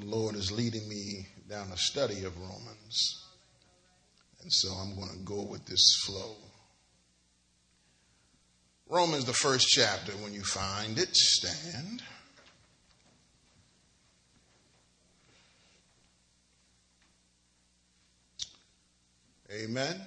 Lord is leading me down a study of Romans. And so I'm going to go with this flow. Romans, the first chapter. When you find it, stand. Amen.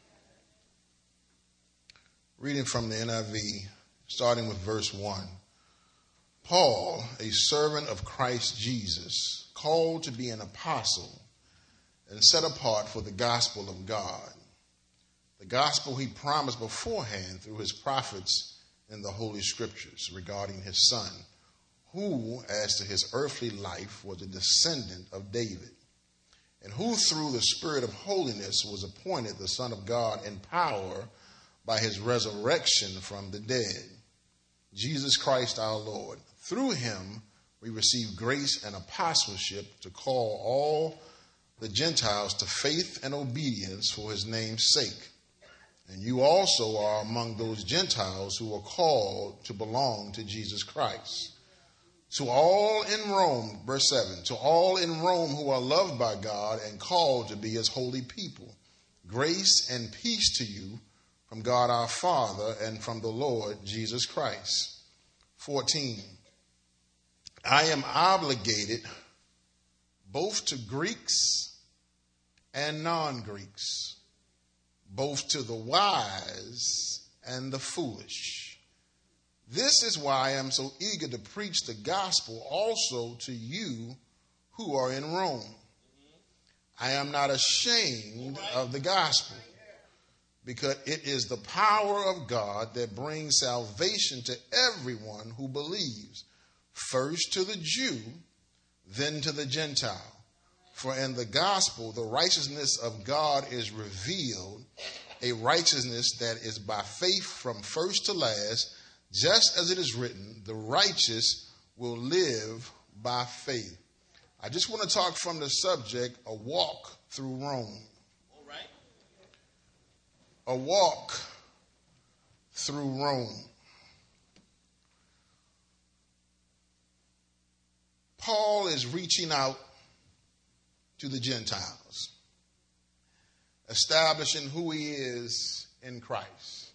Reading from the NIV, starting with verse 1. Paul, a servant of Christ Jesus, called to be an apostle and set apart for the gospel of God, the gospel he promised beforehand through his prophets in the Holy Scriptures regarding his Son, who, as to his earthly life, was a descendant of David, and who through the Spirit of holiness was appointed the Son of God in power by his resurrection from the dead, Jesus Christ our Lord. Through him we receive grace and apostleship to call all the Gentiles to faith and obedience for his name's sake. And you also are among those Gentiles who are called to belong to Jesus Christ. To all in Rome, verse 7, to all in Rome who are loved by God and called to be his holy people, grace and peace to you from God our Father and from the Lord Jesus Christ. 14, I am obligated both to Greeks and non-Greeks, both to the wise and the foolish. This is why I am so eager to preach the gospel also to you who are in Rome. I am not ashamed of the gospel, because it is the power of God that brings salvation to everyone who believes, first to the Jew, then to the Gentile. For in the gospel, the righteousness of God is revealed, a righteousness that is by faith from first to last, just as it is written, the righteous will live by faith. I just want to talk from the subject, a walk through Rome. All right. A walk through Rome. Paul is reaching out to the Gentiles, establishing who he is in Christ.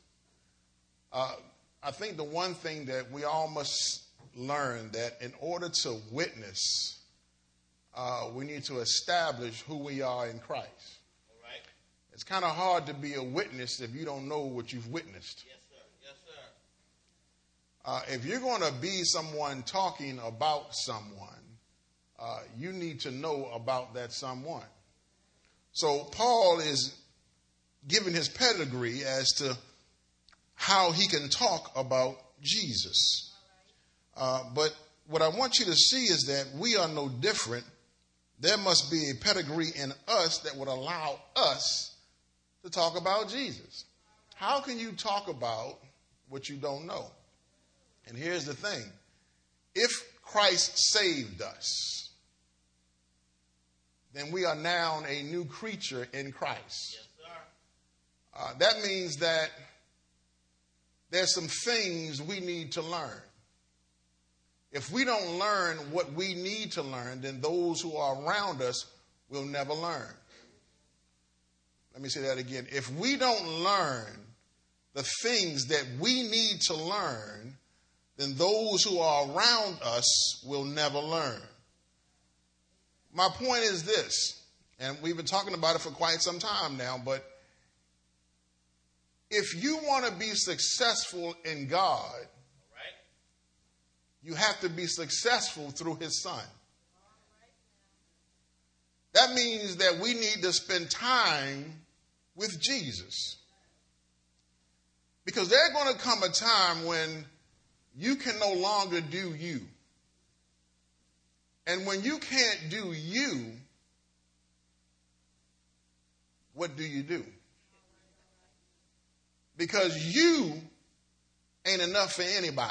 I think the one thing that we all must learn, that in order to witness, we need to establish who we are in Christ. All right. It's kind of hard to be a witness if you don't know what you've witnessed. Yes, sir. Yes, sir. If you're going to be someone talking about someone, you need to know about that someone. So Paul is giving his pedigree as to how he can talk about Jesus. But what I want you to see is that we are no different. There must be a pedigree in us that would allow us to talk about Jesus. How can you talk about what you don't know? And here's the thing. If Christ saved us, then we are now a new creature in Christ. Yes, sir. That means that there's some things we need to learn. If we don't learn what we need to learn, then those who are around us will never learn. Let me say that again. If we don't learn the things that we need to learn, then those who are around us will never learn. My point is this, and we've been talking about it for quite some time now, but if you want to be successful in God, you have to be successful through his Son. That means that we need to spend time with Jesus. Because there's going to come a time when you can no longer do you. And when you can't do you, what do? Because you ain't enough for anybody.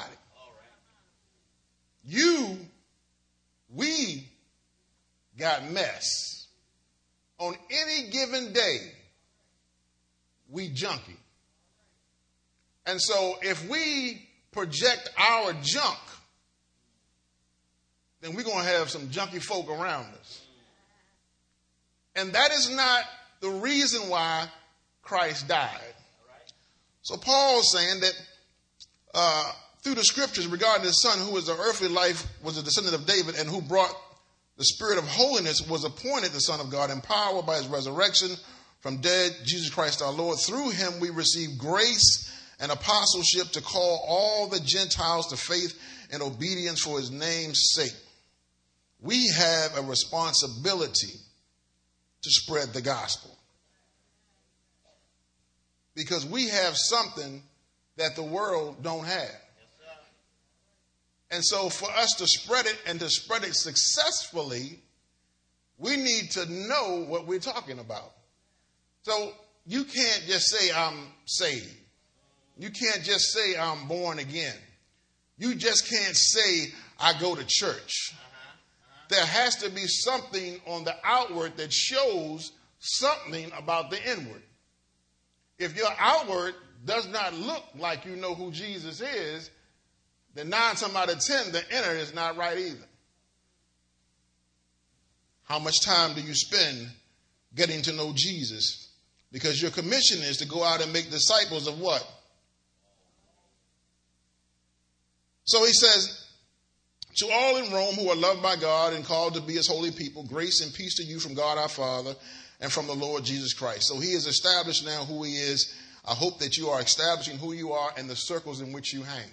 We got mess. On any given day, we junkie. And so if we project our junk then we're going to have some junky folk around us. And that is not the reason why Christ died. So Paul's saying that through the scriptures regarding his son, who was the earthly life, was a descendant of David, and who brought the spirit of holiness, was appointed the Son of God, empowered by his resurrection from dead, Jesus Christ our Lord. Through him we receive grace and apostleship to call all the Gentiles to faith and obedience for his name's sake. We have a responsibility to spread the gospel, because we have something that the world don't have. And so for us to spread it, and to spread it successfully, we need to know what we're talking about. So you can't just say I'm saved. You can't just say I'm born again. You just can't say I go to church. There has to be something on the outward that shows something about the inward. If your outward does not look like you know who Jesus is, then 9 times out of 10, the inner is not right either. How much time do you spend getting to know Jesus? Because your commission is to go out and make disciples of what? So he says, to all in Rome who are loved by God and called to be his holy people, grace and peace to you from God our Father and from the Lord Jesus Christ. So he has established now who he is. I hope that you are establishing who you are in the circles in which you hang.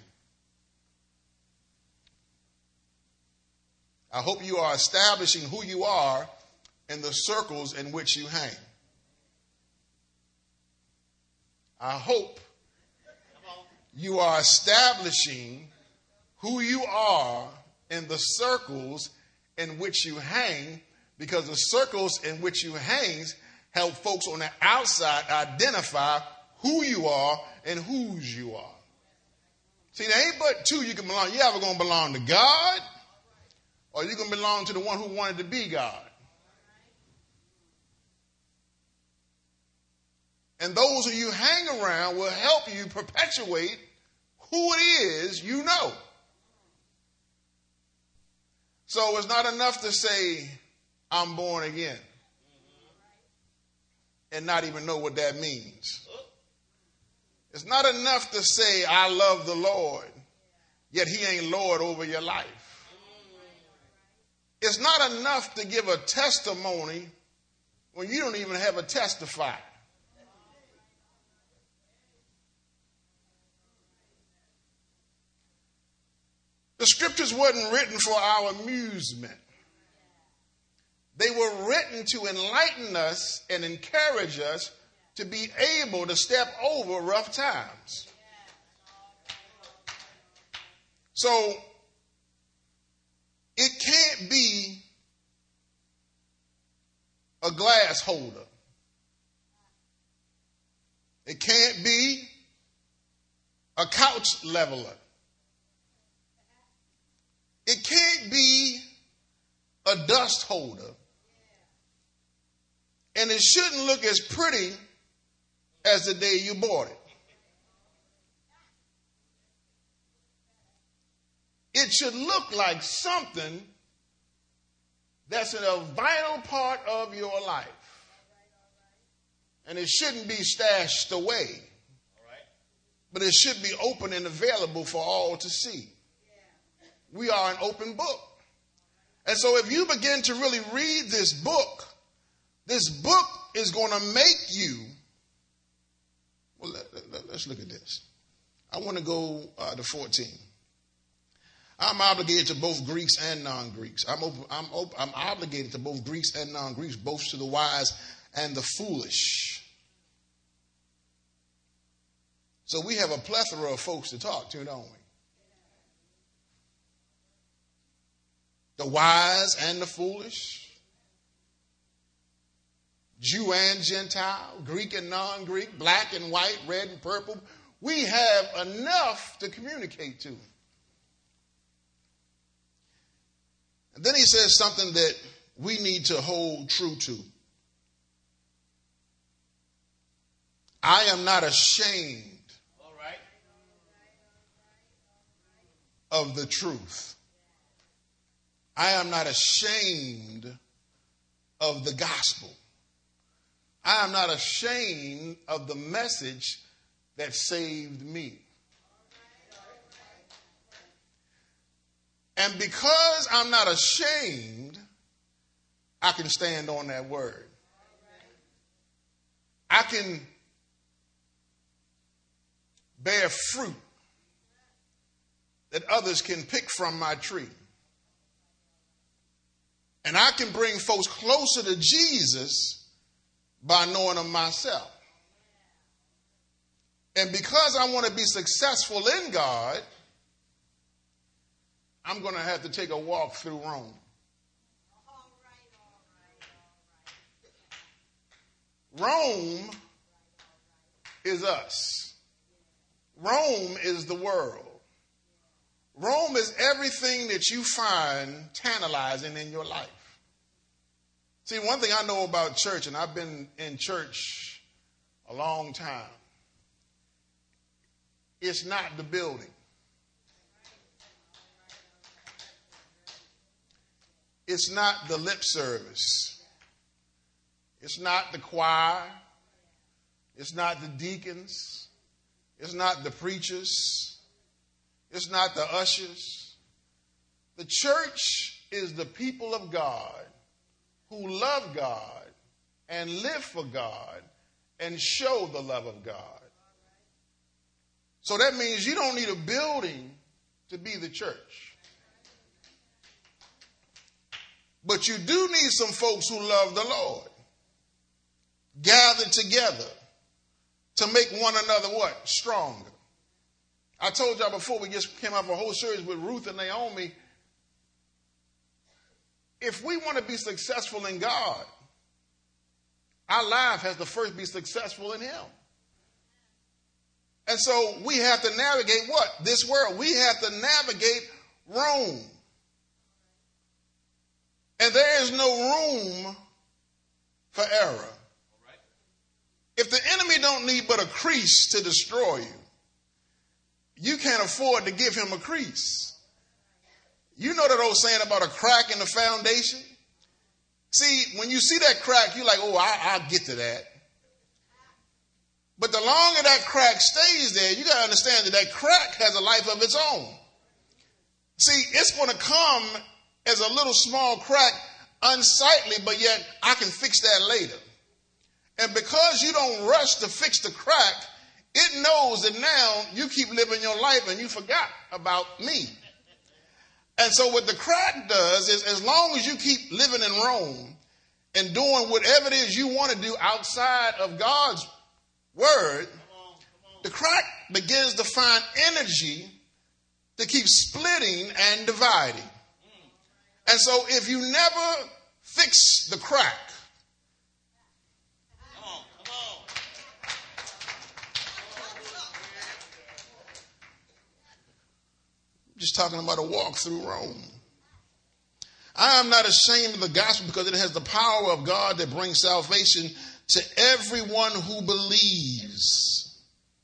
I hope you are establishing who you are in the circles in which you hang. I hope you are establishing who you are in the circles in which you hang, because the circles in which you hang help folks on the outside identify who you are and whose you are. See, there ain't but two you can belong. You're either going to belong to God, or you can belong to the one who wanted to be God. And those who you hang around will help you perpetuate who it is you know. So it's not enough to say, I'm born again, and not even know what that means. It's not enough to say, I love the Lord, yet he ain't Lord over your life. It's not enough to give a testimony when you don't even have a testifier. The scriptures wasn't written for our amusement. They were written to enlighten us and encourage us to be able to step over rough times. So it can't be a glass holder. It can't be a couch leveler. It can't be a dust holder. And it shouldn't look as pretty as the day you bought it. It should look like something that's a vital part of your life. And it shouldn't be stashed away. But it should be open and available for all to see. We are an open book. And so if you begin to really read this book is going to make you, well, let's look at this. I want to go to 14. I'm obligated to both Greeks and non-Greeks. I'm obligated to both Greeks and non-Greeks, both to the wise and the foolish. So we have a plethora of folks to talk to, don't we? The wise and the foolish, Jew and Gentile, Greek and non-Greek, black and white, red and purple. We have enough to communicate to. And then he says something that we need to hold true to. I am not ashamed of the truth. I am not ashamed of the gospel. I am not ashamed of the message that saved me. And because I'm not ashamed, I can stand on that word. I can bear fruit that others can pick from my tree. And I can bring folks closer to Jesus by knowing them myself. And because I want to be successful in God, I'm going to have to take a walk through Rome. Rome is us. Rome is the world. Rome is everything that you find tantalizing in your life. See, one thing I know about church, and I've been in church a long time, it's not the building. It's not the lip service. It's not the choir. It's not the deacons. It's not the preachers. It's not the ushers. The church is the people of God who love God and live for God and show the love of God. So that means you don't need a building to be the church. But you do need some folks who love the Lord, gathered together to make one another what? Stronger. I told y'all before, we just came out of a whole series with Ruth and Naomi. If we want to be successful in God, our life has to first be successful in Him. And so we have to navigate what? This world. We have to navigate Rome. And there is no room for error. If the enemy don't need but a crease to destroy you, you can't afford to give him a crease. You know that old saying about a crack in the foundation? See, when you see that crack, you're like, oh, I'll get to that. But the longer that crack stays there, you got to understand that that crack has a life of its own. See, it's going to come as a little small crack, unsightly, but yet I can fix that later. And because you don't rush to fix the crack, it knows that now you keep living your life and you forgot about me. And so what the crack does is, as long as you keep living in Rome and doing whatever it is you want to do outside of God's word, the crack begins to find energy to keep splitting and dividing. And so if you never fix the crack, just talking about a walk through Rome. I am not ashamed of the gospel because it has the power of God that brings salvation to everyone who believes.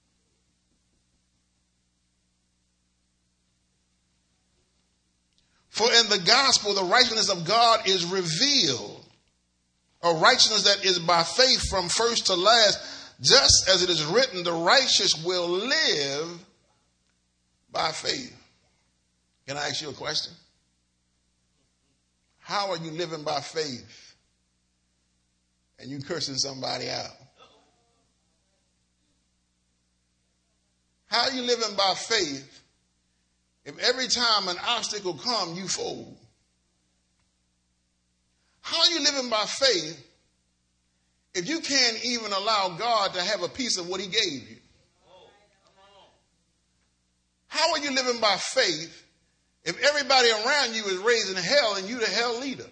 For in the gospel, the righteousness of God is revealed, a righteousness that is by faith from first to last, just as it is written, the righteous will live by faith. Can I ask you a question? How are you living by faith and you cursing somebody out? How are you living by faith if every time an obstacle comes, you fold? How are you living by faith if you can't even allow God to have a piece of what He gave you? How are you living by faith if everybody around you is raising hell and you the hell leader?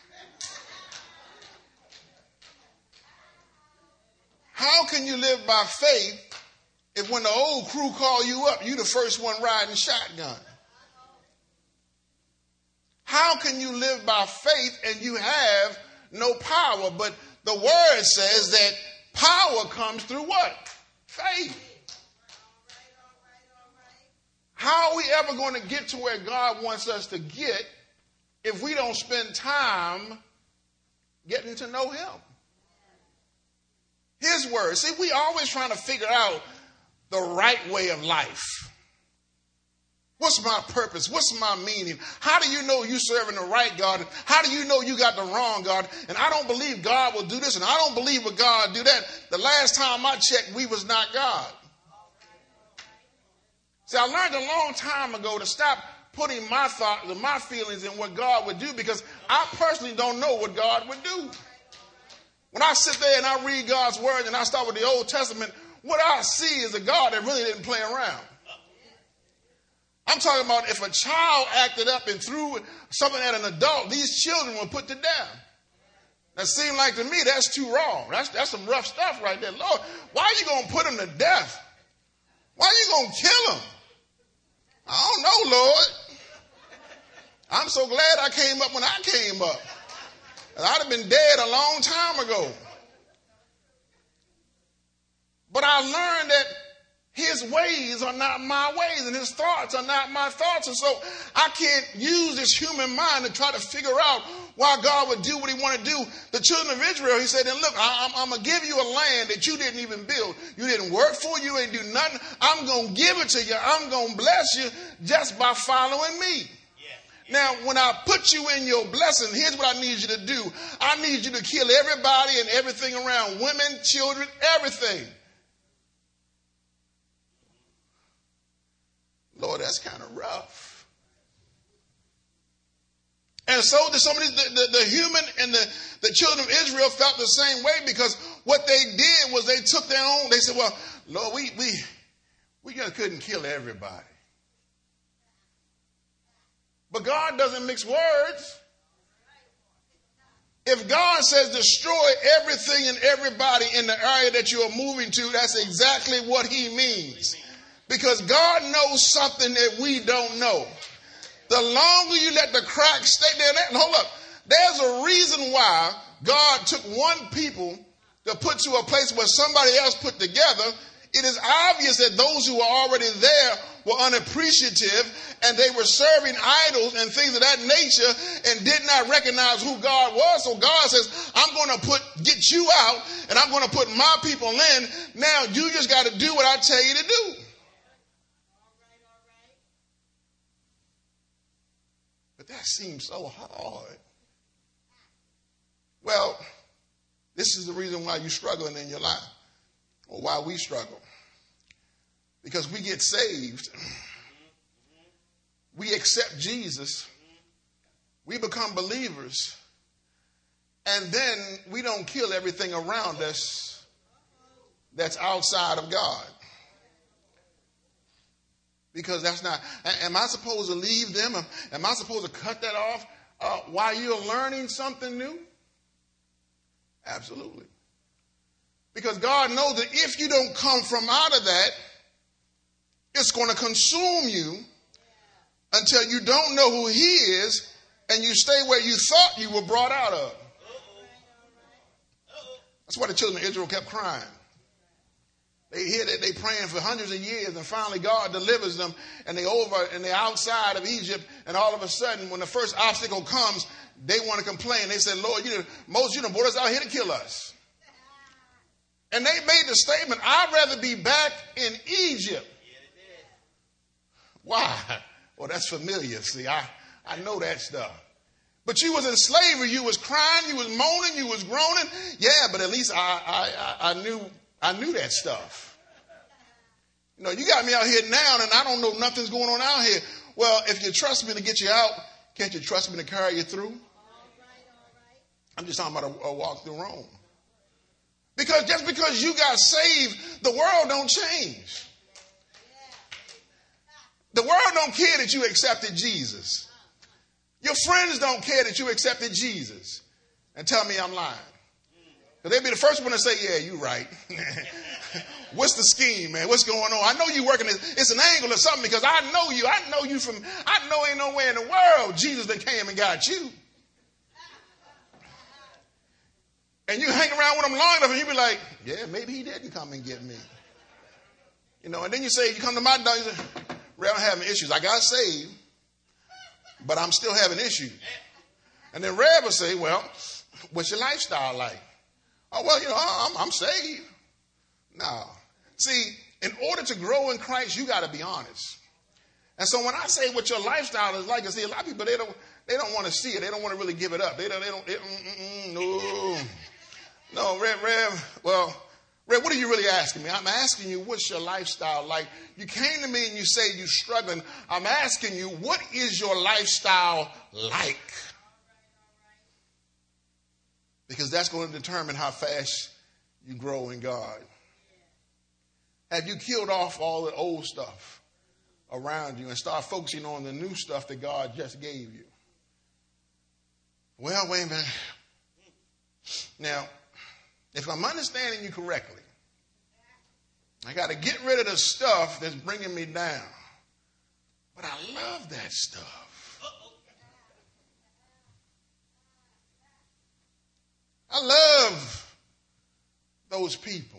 How can you live by faith if when the old crew call you up, you the first one riding shotgun? How can you live by faith and you have no power? But the word says that power comes through what? Faith. How are we ever going to get to where God wants us to get if we don't spend time getting to know him. His word. See, we always trying to figure out the right way of life. What's my purpose? What's my meaning? How do you know you're serving the right God? How do you know you got the wrong God? And I don't believe God will do this, and I don't believe what God do that. The last time I checked, we was not God. See, I learned a long time ago to stop putting my thoughts and my feelings in what God would do, because I personally don't know what God would do. When I sit there and I read God's word and I start with the Old Testament, what I see is a God that really didn't play around. I'm talking about if a child acted up and threw something at an adult, these children were put to death. That seemed like to me that's too wrong. That's some rough stuff right there. Lord, why are you going to put them to death? Why are you going to kill them? I don't know, Lord. I'm so glad I came up when I came up. I'd have been dead a long time ago. But I learned that his ways are not my ways, and his thoughts are not my thoughts. And so I can't use this human mind to try to figure out why God would do what he want to do. The children of Israel, he said, and look, I'm going to give you a land that you didn't even build. You didn't work for, you ain't do nothing. I'm going to give it to you. I'm going to bless you just by following me. Now, when I put you in your blessing, here's what I need you to do. I need you to kill everybody and everything around, women, children, everything. Lord, that's kind of rough. And so some of the human and the children of Israel felt the same way, because what they did was they took their own. They said, well, Lord, we just couldn't kill everybody. But God doesn't mix words. If God says destroy everything and everybody in the area that you are moving to, that's exactly what he means. Because God knows something that we don't know. The longer you let the cracks stay there, hold up. There's a reason why God took one people to put to a place where somebody else put together. It is obvious that those who were already there were unappreciative, and they were serving idols and things of that nature and did not recognize who God was. So God says, I'm going to get you out, and I'm going to put my people in. Now you just got to do what I tell you to do. But that seems so hard. Well, this is the reason why you're struggling in your life, or why we struggle. Because we get saved, we accept Jesus, we become believers, and then we don't kill everything around us that's outside of God. Because that's not, am I supposed to leave them? Am I supposed to cut that off while you're learning something new? Absolutely. Because God knows that if you don't come from out of that, it's going to consume you until you don't know who he is and you stay where you thought you were brought out of. That's why the children of Israel kept crying. They hear that they praying for hundreds of years, and finally God delivers them, and they're outside of Egypt, and all of a sudden when the first obstacle comes, they want to complain. They said, Lord, Moses, you done brought us out here to kill us. And they made the statement, I'd rather be back in Egypt. Why? Well, that's familiar. See, I know that stuff. But you was in slavery. You was crying. You was moaning. You was groaning. Yeah, but at least I knew that stuff. You know, you got me out here now, and I don't know nothing's going on out here. Well, if you trust me to get you out, can't you trust me to carry you through? All right. I'm just talking about a walk through Rome. Because just because you got saved, the world don't change. The world don't care that you accepted Jesus. Your friends don't care that you accepted Jesus. And tell me I'm lying. Because they'll be the first one to say, yeah, you're right. What's the scheme, man? What's going on? I know you working it's an angle or something, because I know you I know ain't nowhere in the world Jesus that came and got you. And you hang around with him long enough and you be like, yeah, maybe he didn't come and get me. You know, and then you come to my door, you say, Ray, I'm having issues. I got saved, but I'm still having issues. And then Rev will say, well, what's your lifestyle like? Oh, well, I'm saved. No. See, in order to grow in Christ, you got to be honest. And so when I say what your lifestyle is like, I see a lot of people, they don't want to see it. They don't want to really give it up. No, Rev, what are you really asking me? I'm asking you, what's your lifestyle like? You came to me and you say you're struggling. I'm asking you, what is your lifestyle like? Because that's going to determine how fast you grow in God. Have you killed off all the old stuff around you and start focusing on the new stuff that God just gave you? Well, wait a minute. Now, if I'm understanding you correctly, I got to get rid of the stuff that's bringing me down. But I love that stuff. I love those people.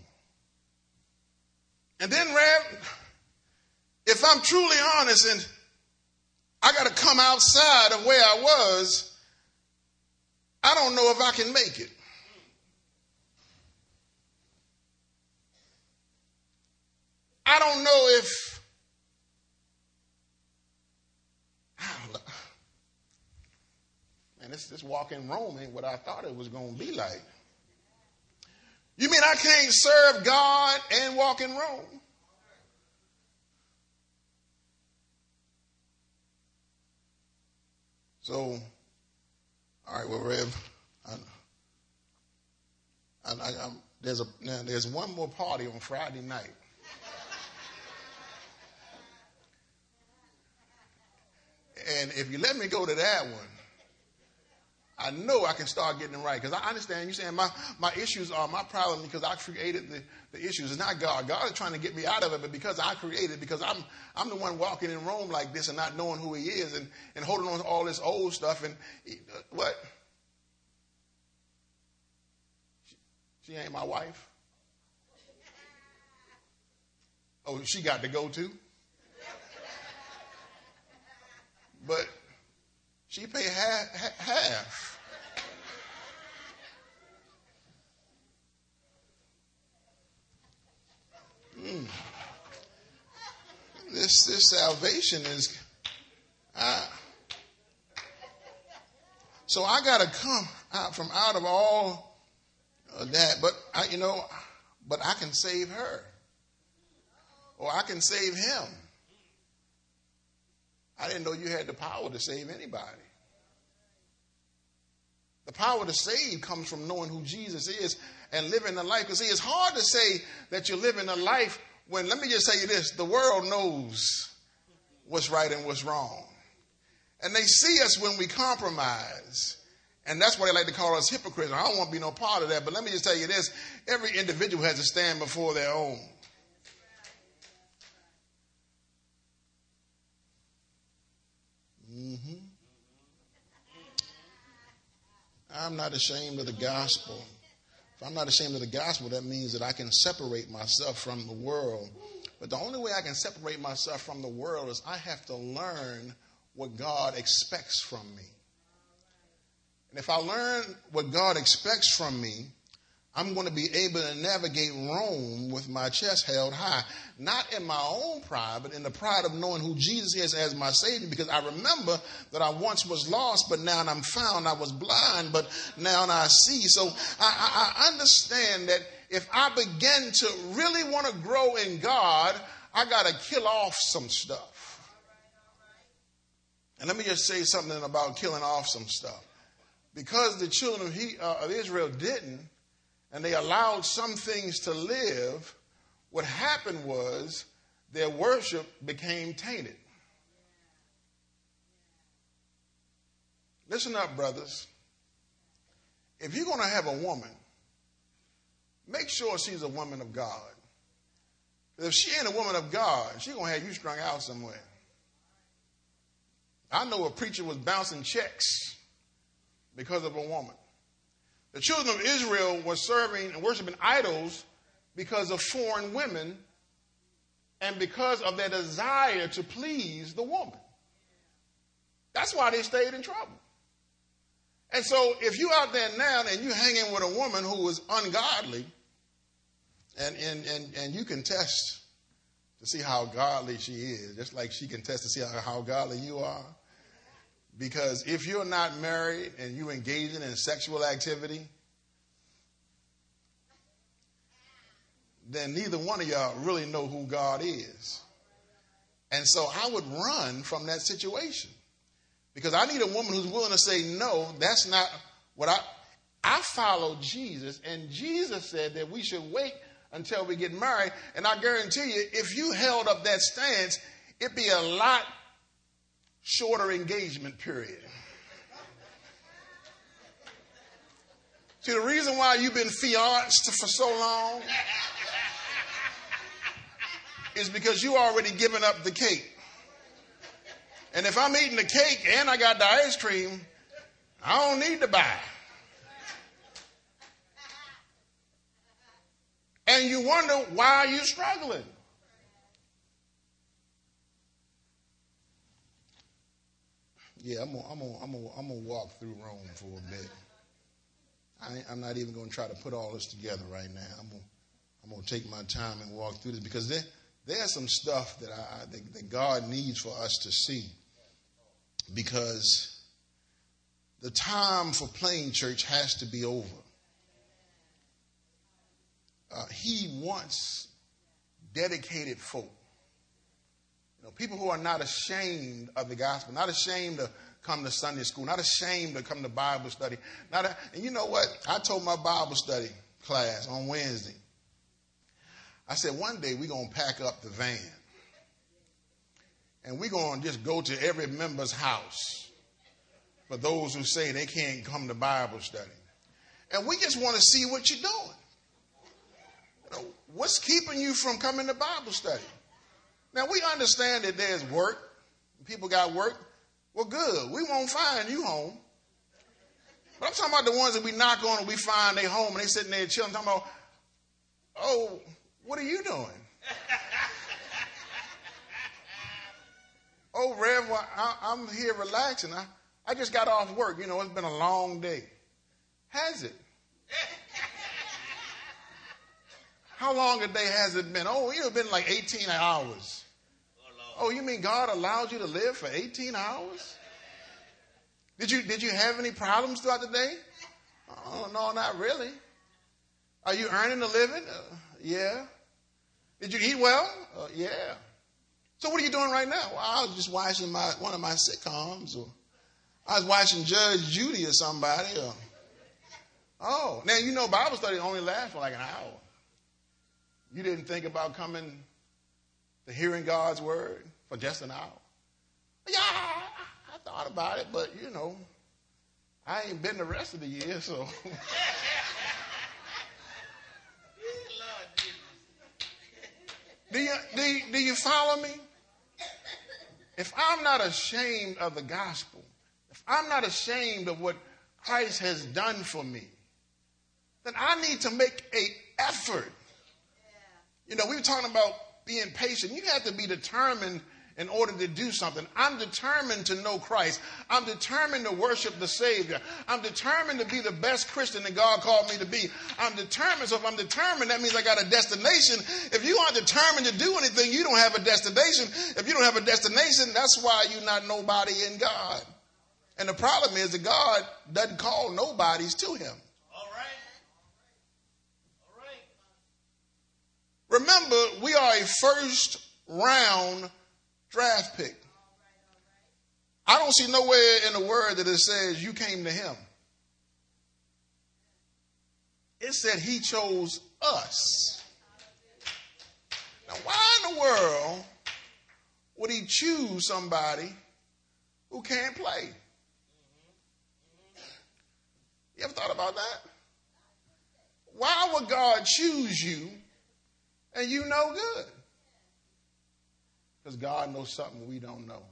And then, Rev, if I'm truly honest and I got to come outside of where I was, I don't know if I can make it. I don't know if this walk in Rome ain't what I thought it was going to be like. You mean I can't serve God and walk in Rome? So, all right, well, Rev, there's one more party on Friday night. And if you let me go to that one, I know I can start getting it right. Because I understand you saying my issues are my problem because I created the issues. It's not God. God is trying to get me out of it, but because I created, because I'm the one walking in Rome like this and not knowing who he is and holding on to all this old stuff. And what? She ain't my wife? Oh, she got to go too? But she paid half. This salvation is. So I got to come out from out of all of that, but I can save her, or I can save him. I didn't know you had the power to save anybody. The power to save comes from knowing who Jesus is and living a life. Because see, it's hard to say that you're living a life when, let me just tell you this, the world knows what's right and what's wrong. And they see us when we compromise. And that's why they like to call us hypocrites. I don't want to be no part of that. But let me just tell you this, every individual has to stand before their own. I'm not ashamed of the gospel. If I'm not ashamed of the gospel, that means that I can separate myself from the world. But the only way I can separate myself from the world is I have to learn what God expects from me. And if I learn what God expects from me, I'm going to be able to navigate Rome with my chest held high. Not in my own pride, but in the pride of knowing who Jesus is as my Savior. Because I remember that I once was lost, but now I'm found. I was blind, but now I see. So I understand that if I begin to really want to grow in God, I got to kill off some stuff. And let me just say something about killing off some stuff. Because the children of Israel didn't, and they allowed some things to live, what happened was their worship became tainted. Listen up, brothers. If you're going to have a woman, make sure she's a woman of God. If she ain't a woman of God, she's going to have you strung out somewhere. I know a preacher was bouncing checks because of a woman. The children of Israel were serving and worshiping idols because of foreign women and because of their desire to please the woman. That's why they stayed in trouble. And so if you out there now and you hanging with a woman who is ungodly, and you can test to see how godly she is, just like she can test to see how godly you are. Because if you're not married and you engaging in sexual activity, then neither one of y'all really know who God is. And so I would run from that situation. Because I need a woman who's willing to say, no, that's not what I follow Jesus. And Jesus said that we should wait until we get married. And I guarantee you, if you held up that stance, it'd be a lot shorter engagement period. See, the reason why you've been fianced for so long is because you already given up the cake. And if I'm eating the cake and I got the ice cream, I don't need to buy. And you wonder why you're struggling. Yeah, I'm gonna walk through Rome for a bit. I'm not even going to try to put all this together right now. I'm gonna take my time and walk through this because there's some stuff that God needs for us to see. Because the time for playing church has to be over. He wants dedicated folk. People who are not ashamed of the gospel, not ashamed to come to Sunday school, not ashamed to come to Bible study. And you know what? I told my Bible study class on Wednesday, I said, one day we're going to pack up the van. And we're going to just go to every member's house for those who say they can't come to Bible study. And we just want to see what you're doing. What's keeping you from coming to Bible study? Now, we understand that there's work. People got work. Well, good. We won't find you home. But I'm talking about the ones that we knock on and we find they home and they sitting there chilling. I'm talking about, oh, what are you doing? Oh, Rev, well, I'm here relaxing. I just got off work. It's been a long day. Has it? How long a day has it been? Oh, it's been like 18 hours. Oh, you mean God allowed you to live for 18 hours? Did you have any problems throughout the day? Oh, no, not really. Are you earning a living? Yeah. Did you eat well? Yeah. So what are you doing right now? Well, I was just watching one of my sitcoms, or I was watching Judge Judy or somebody. Oh, now Bible study only lasts for like an hour. You didn't think about coming to hearing God's word for just an hour? Yeah, I thought about it, but I ain't been the rest of the year, so. Do you follow me? If I'm not ashamed of the gospel, if I'm not ashamed of what Christ has done for me, then I need to make an effort. We were talking about being patient. You have to be determined in order to do something. I'm determined to know Christ. I'm determined to worship the Savior. I'm determined to be the best Christian that God called me to be. I'm determined. So if I'm determined, that means I got a destination. If you aren't determined to do anything, you don't have a destination. If you don't have a destination, that's why you're not nobody in God. And the problem is that God doesn't call nobodies to him. All right. Remember, we are a first round draft pick. I don't see nowhere in the word that it says you came to him. It said he chose us. Now, why in the world would he choose somebody who can't play? You ever thought about that? Why would God choose you and you no good? Because God knows something we don't know.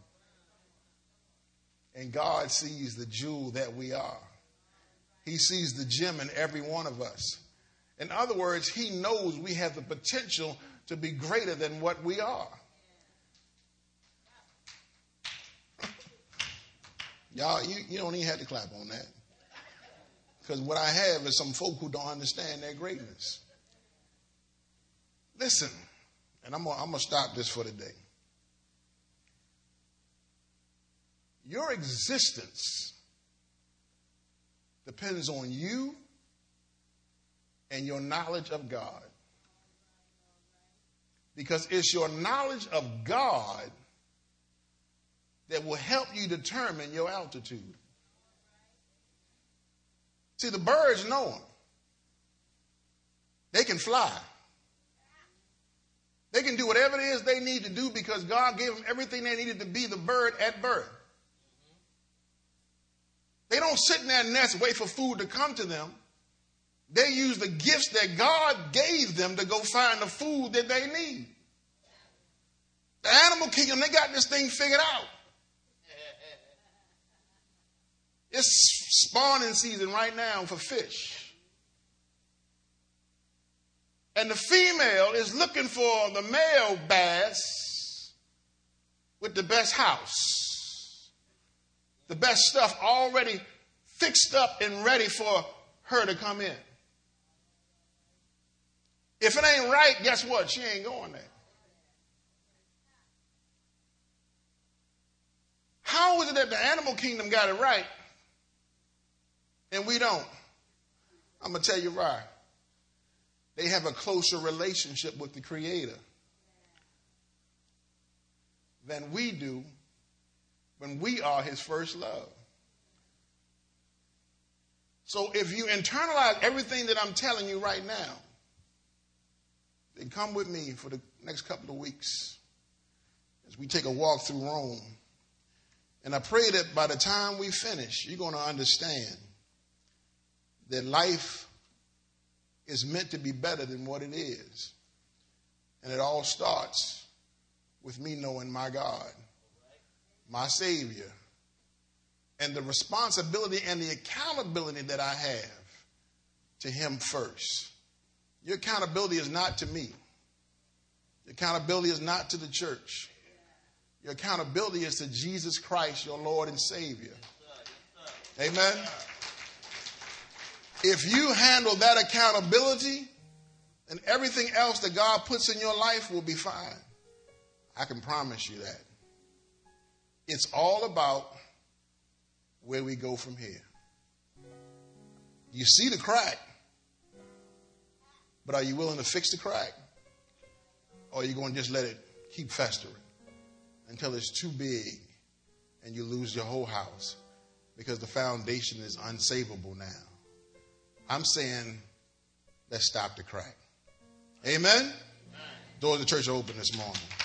And God sees the jewel that we are. He sees the gem in every one of us. In other words, he knows we have the potential to be greater than what we are. Y'all, you don't even have to clap on that. Because what I have is some folk who don't understand their greatness. Listen, and I'm going to stop this for today. Your existence depends on you and your knowledge of God. Because it's your knowledge of God that will help you determine your altitude. See, the birds know them. They can fly. They can do whatever it is they need to do because God gave them everything they needed to be the bird at birth. They don't sit in their nest, wait for food to come to them. They use the gifts that God gave them to go find the food that they need. The animal kingdom, they got this thing figured out. It's spawning season right now for fish. And the female is looking for the male bass with the best house. The best stuff already fixed up and ready for her to come in. If it ain't right, guess what? She ain't going there. How is it that the animal kingdom got it right and we don't? I'm going to tell you why. They have a closer relationship with the Creator than we do when we are his first love. So if you internalize everything that I'm telling you right now, then come with me for the next couple of weeks as we take a walk through Rome. And I pray that by the time we finish, you're going to understand that life is meant to be better than what it is. And it all starts with me knowing my God, my Savior, and the responsibility and the accountability that I have to him first. Your accountability is not to me. Your accountability is not to the church. Your accountability is to Jesus Christ, your Lord and Savior. Amen. If you handle that accountability, then everything else that God puts in your life will be fine. I can promise you that. It's all about where we go from here. You see the crack, but are you willing to fix the crack? Or are you going to just let it keep festering until it's too big and you lose your whole house because the foundation is unsavable now? I'm saying, let's stop the crack. Amen? Doors of the church are open this morning.